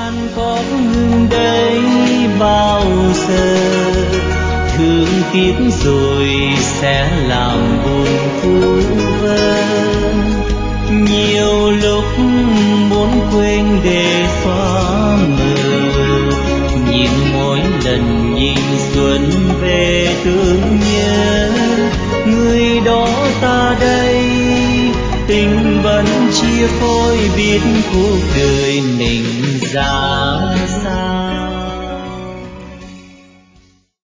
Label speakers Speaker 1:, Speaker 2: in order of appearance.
Speaker 1: than có ngừng đây bao giờ, thương tiếc rồi sẽ làm buồn vu vơ. Nhiều lúc muốn quên để xóa mờ, nhưng mỗi lần nhìn xuân về thương nhớ người đó ta đây. Tình vẫn chia phôi biết cuộc đời mình ra sao.